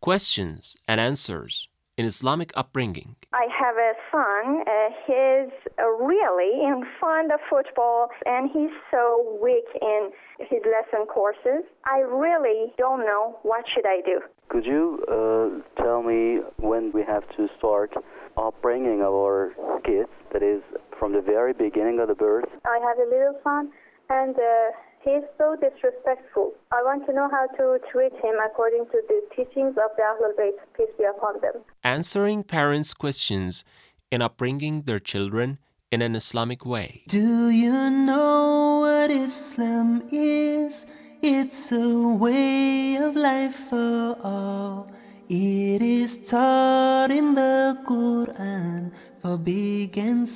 questions and answers in Islamic upbringing. I have a son. He's really fond of football, and he's so weak in his lesson courses. I really don't know what should I do. Could you tell me when we have to start upbringing our kids, that is, from the very beginning of the birth? I have a little son, and he's so disrespectful. I want to know how to treat him according to the teachings of the Ahlul Bayt, peace be upon them. Answering parents' questions in upbringing their children in an Islamic way. Do you know what Islam is? It's a way of life for all. It is taught in the Quran for big and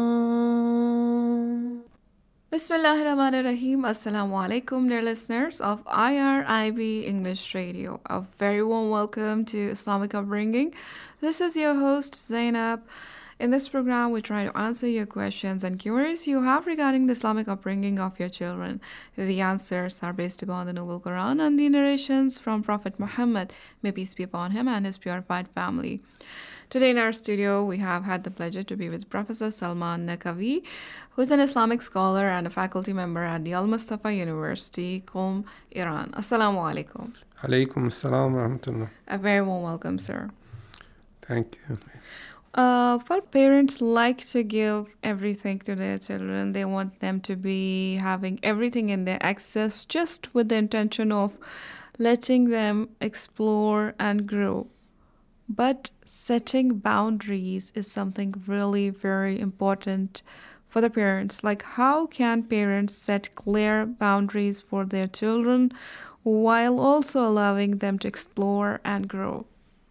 small. Bismillahirrahmanirrahim. Assalamu alaikum, dear listeners of IRIB English Radio. A very warm welcome to Islamic Upbringing. This is your host Zainab. In this program, we try to answer your questions and queries you have regarding the Islamic upbringing of your children. The answers are based upon the Noble Quran and the narrations from Prophet Muhammad, may peace be upon him and his purified family. Today in our studio, we have had the pleasure to be with Professor Salman Naqvi, who is an Islamic scholar and a faculty member at the Al-Mustafa University, Qom, Iran. Assalamu alaikum. Alaikum assalam wa rahmatullah. A very warm welcome, sir. Thank you. Well, parents like to give everything to their children. They want them to be having everything in their access just with the intention of letting them explore and grow. But setting boundaries is something really very important for the parents. Like, how can parents set clear boundaries for their children while also allowing them to explore and grow?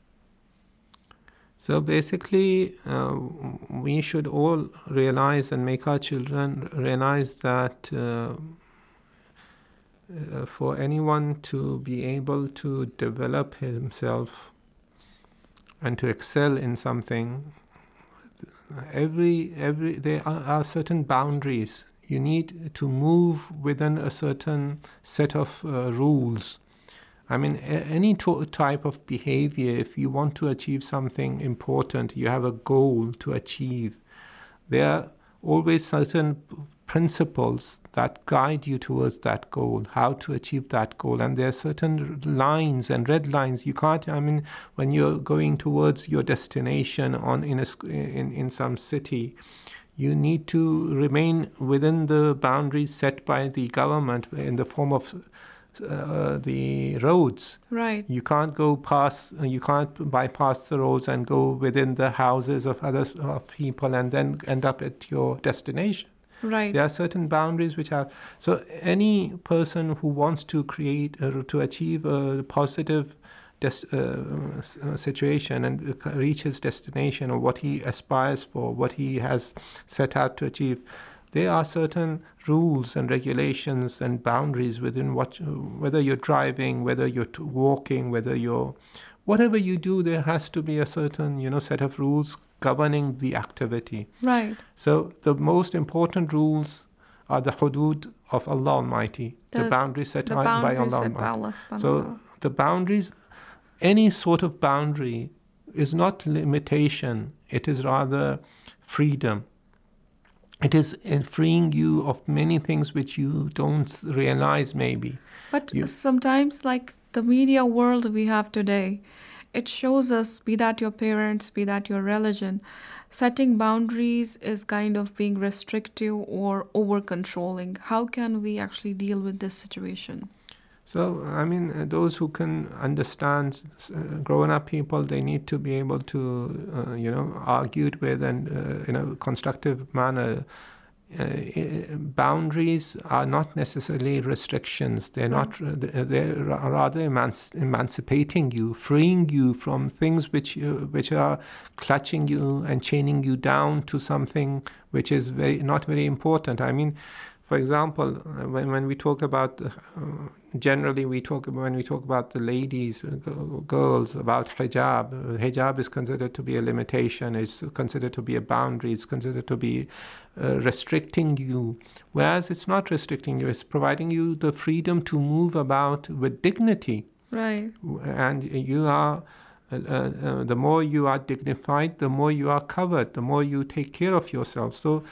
So basically, we should all realize and make our children realize that for anyone to be able to develop himself and to excel in something, there are certain boundaries. You need to move within a certain set of rules. I mean, any type of behavior, if you want to achieve something important, you have a goal to achieve, there are always certain principles that guide you towards that goal, how to achieve that goal. And there are certain lines and red lines. You can't, when you're going towards your destination in some city, you need to remain within the boundaries set by the government in the form of the roads. Right. You can't go past. You can't bypass the roads and go within the houses of people and then end up at your destination. Right. There are certain boundaries which are. So any person who wants to to achieve a positive situation and reach his destination or what he aspires for, what he has set out to achieve, there are certain rules and regulations and boundaries within whether you're driving, whether you're walking, whatever you do, there has to be a certain, set of rules governing the activity. Right. So the most important rules are the hudud of Allah Almighty, the boundaries set by Allah Almighty. So the boundaries, any sort of boundary is not limitation, it is rather freedom. It is in freeing you of many things which you don't realize maybe. But sometimes, like the media world we have today, it shows us, be that your parents, be that your religion, setting boundaries is kind of being restrictive or over-controlling. How can we actually deal with this situation? So, those who can understand, grown-up people, they need to be able to, argue with and in a constructive manner. Boundaries are not necessarily restrictions. They're not. They're rather emancipating you, freeing you from things which are clutching you and chaining you down to something which is not very important. For example, when we talk about generally when we talk about the ladies, girls, about hijab. Hijab is considered to be a limitation. It's considered to be a boundary. It's considered to be restricting you. Whereas it's not restricting you. It's providing you the freedom to move about with dignity. Right. And you are, the more you are dignified, the more you are covered, the more you take care of yourself. So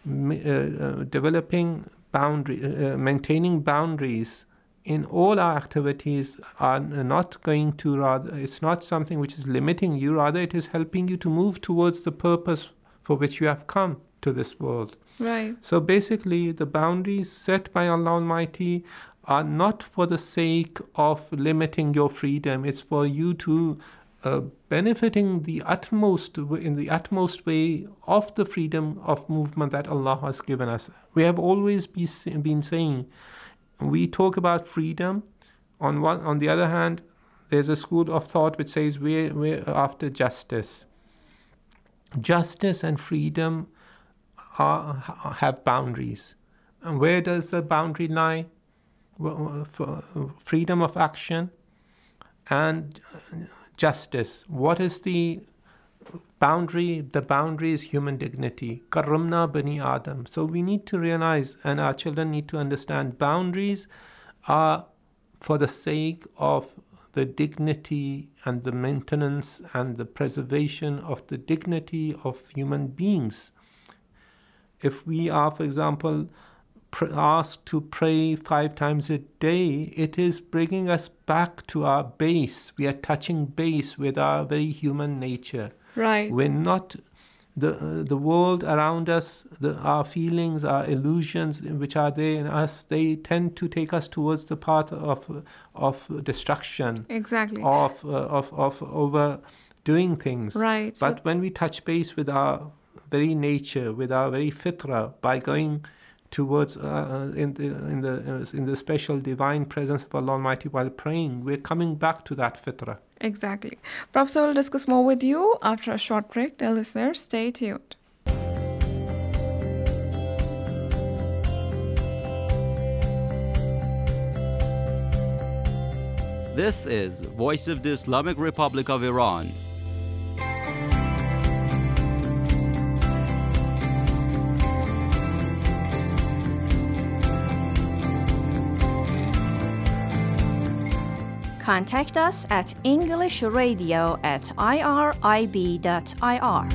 maintaining boundaries in all our activities are not going to, rather, it's not something which is limiting you, rather it is helping you to move towards the purpose for which you have come to this world. Right. So basically, the boundaries set by Allah Almighty are not for the sake of limiting your freedom. It's for you to benefiting in the utmost way of the freedom of movement that Allah has given us. We have always been saying, we talk about freedom. On the other hand, there's a school of thought which says we're after justice. Justice and freedom have boundaries. And where does the boundary lie? For freedom of action and justice. What is the boundary? The boundary is human dignity. Karramna bani Adam. So we need to realize, and our children need to understand, boundaries are for the sake of the dignity and the maintenance and the preservation of the dignity of human beings. If we are, for example, asked to pray 5 times a day, it is bringing us back to our base. We are touching base with our very human nature. Right. We're not the world around us, our feelings, our illusions which are there in us, they tend to take us towards the path of destruction. Exactly. Of overdoing things. Right. But when we touch base with our very nature, with our very fitra, by going towards in the special divine presence of Allah Almighty while praying, we're coming back to that fitra. Exactly. Professor will discuss more with you after a short break. Dear listeners, stay tuned. This is Voice of the Islamic Republic of Iran. Contact us at englishradio@irib.ir.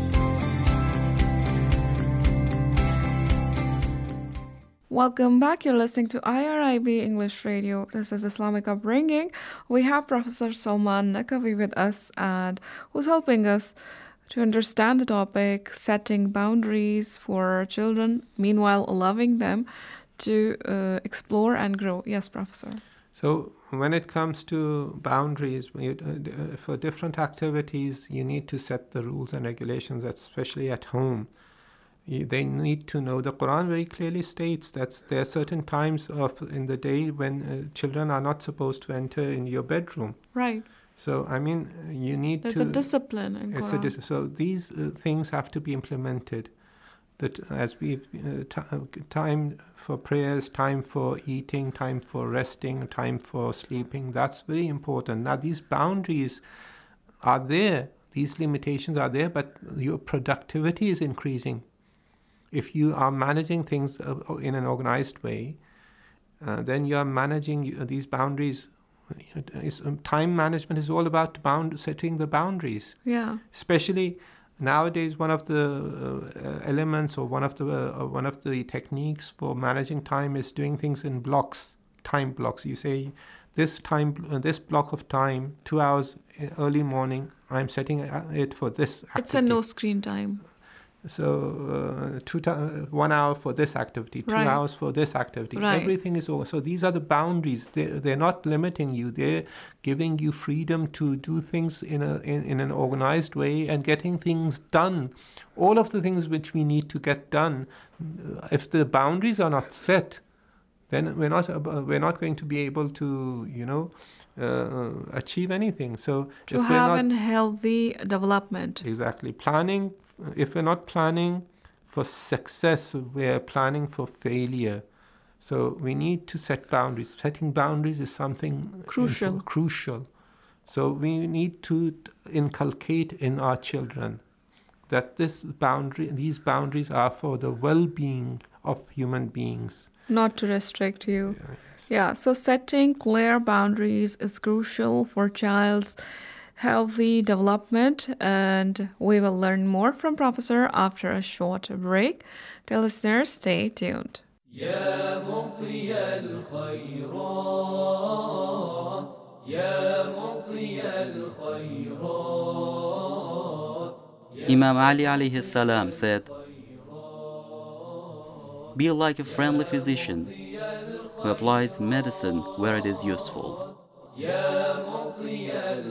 Welcome back. You're listening to IRIB English Radio. This is Islamic Upbringing. We have Professor Salman Naqvi with us, and who's helping us to understand the topic, setting boundaries for our children, meanwhile allowing them to explore and grow. Yes, Professor. So when it comes to boundaries, for different activities, you need to set the rules and regulations, especially at home. They need to know. The Quran very clearly states that there are certain times in the day when children are not supposed to enter in your bedroom. Right. So, I mean, you need There's a discipline in Quran. So these things have to be implemented. That as we've time for prayers, time for eating, time for resting, time for sleeping, that's very important. Now these boundaries are there, these limitations are there, but your productivity is increasing. If you are managing things in an organized way, then you are managing these boundaries. Time management is all about setting the boundaries. Yeah. Especially nowadays, one of the elements or one of the techniques for managing time is doing things in blocks, time blocks. You say, this block of time, 2 hours early morning, I'm setting it for this activity. It's a no screen time. So 1 hour for this activity, 2 hours for this activity. Right. Everything is over. So these are the boundaries. They're not limiting you. They're giving you freedom to do things in an organized way and getting things done. All of the things which we need to get done, if the boundaries are not set, then we're not going to be able to, achieve anything. So to have a healthy development. Exactly. Planning. If we're not planning for success, we're planning for failure. So we need to set boundaries. Setting boundaries is something crucial. So we need to inculcate in our children that these boundaries are for the well-being of human beings. Not to restrict you. Yeah. Yeah, so setting clear boundaries is crucial for child's healthy development, and we will learn more from Professor after a short break. Dear listeners, stay tuned. يا مطي الخيرات يا مطي الخيرات Imam Ali alayhi salam said, "Be like a friendly physician who applies medicine where it is useful." يا مطي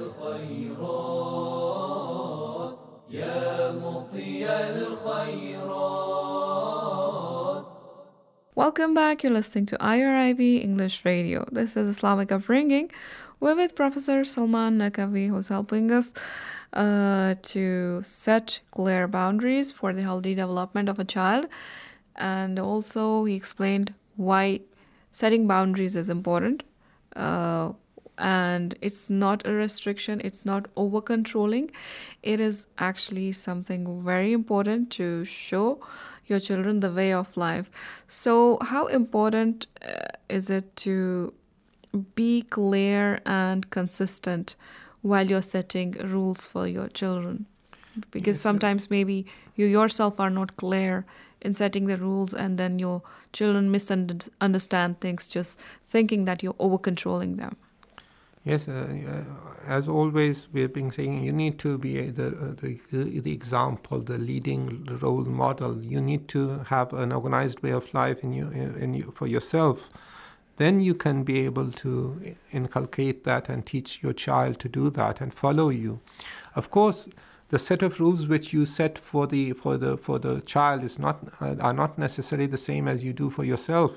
الخيرات يا مطي الخيرات. Welcome back. You're listening to IRIB English Radio. This is Islamic Upbringing. We're with Professor Salman Naqvi, who's helping us to set clear boundaries for the healthy development of a child. And also he explained why setting boundaries is important. And it's not a restriction, it's not over-controlling. It is actually something very important to show your children the way of life. So how important is it to be clear and consistent while you're setting rules for your children? Because sometimes maybe you yourself are not clear in setting the rules, and then your children misunderstand things just thinking that you're over-controlling them. Yes, as always, we've been saying you need to be the example, the leading role model. You need to have an organized way of life for yourself. Then you can be able to inculcate that and teach your child to do that and follow you. Of course, the set of rules which you set for the child are not necessarily the same as you do for yourself.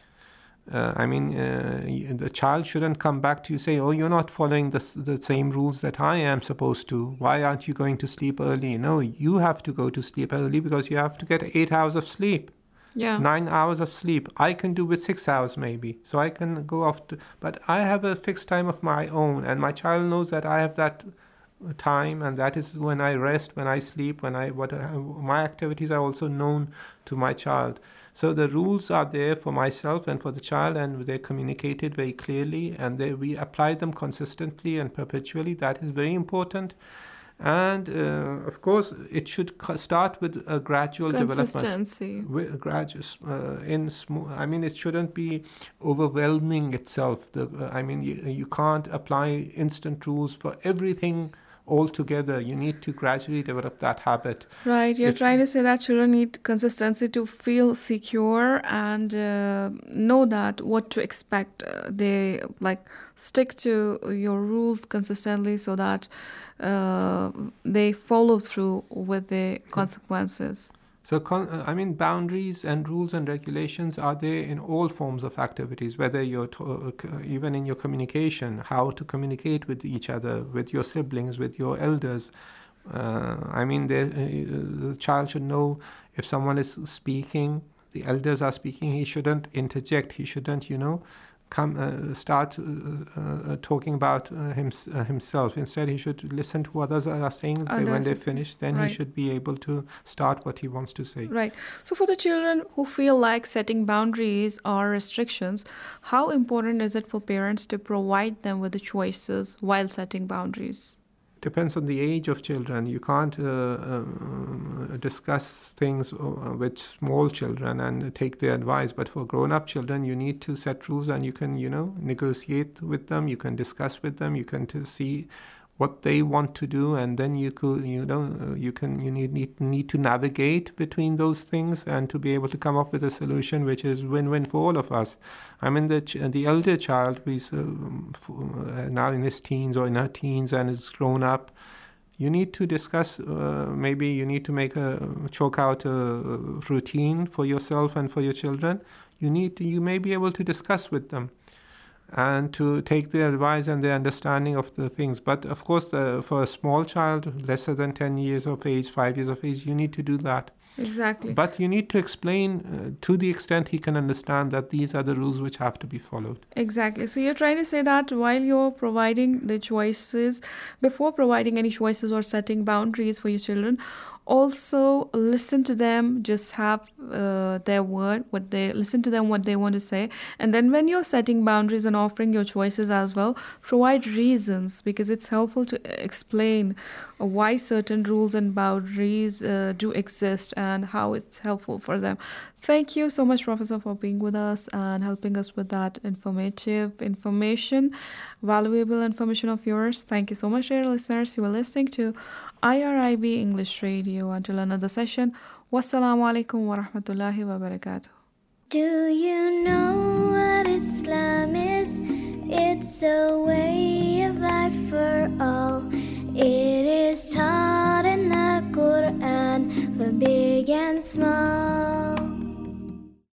The child shouldn't come back to you say, "Oh, you're not following the same rules that I am supposed to. Why aren't you going to sleep early?" No, you have to go to sleep early because you have to get 8 hours of sleep. Yeah. 9 hours of sleep. I can do with 6 hours maybe. So I can go off but I have a fixed time of my own, and my child knows that I have that time, and that is when I rest, when I sleep, my activities are also known to my child. So the rules are there for myself and for the child, and they're communicated very clearly, and we apply them consistently and perpetually. That is very important. And of course, it should start with a gradual consistency. Development. It shouldn't be overwhelming itself. You can't apply instant rules for everything altogether. You need to gradually develop that habit. Right. You're trying to say that children need consistency to feel secure and know that what to expect. They stick to your rules consistently so that they follow through with the consequences. So, boundaries and rules and regulations are there in all forms of activities, whether you're even in your communication, how to communicate with each other, with your siblings, with your elders. The child should know if someone is speaking, the elders are speaking, he shouldn't interject. He shouldn't, start talking about himself. Instead, he should listen to what others are saying. When they finish, then he should be able to start what he wants to say. Right. So for the children who feel like setting boundaries or restrictions, how important is it for parents to provide them with the choices while setting boundaries? Depends on the age of children. You can't discuss things with small children and take their advice. But for grown-up children, you need to set rules, and you can, negotiate with them. You can discuss with them. You can see what they want to do, and then you need to navigate between those things and to be able to come up with a solution which is win-win for all of us. The elder child who is now in his teens or in her teens and is grown up, you need to discuss, maybe you need to chalk out a routine for yourself and for your children. You may be able to discuss with them and to take their advice and their understanding of the things. But of course, for a small child, lesser than 10 years of age, 5 years of age, you need to do that. Exactly. But you need to explain to the extent he can understand that these are the rules which have to be followed. Exactly. So you're trying to say that while you're providing the choices, before providing any choices or setting boundaries for your children, Also, listen to them, just have their word, listen to them what they want to say. And then when you're setting boundaries and offering your choices as well, provide reasons, because it's helpful to explain why certain rules and boundaries do exist and how it's helpful for them. Thank you so much, Professor, for being with us and helping us with that information, valuable information of yours. Thank you so much, dear listeners. You are listening to IRIB English Radio. Until another session, wassalamu alaikum wa rahmatullahi wa barakatuh. Do you know what Islam is? It's a way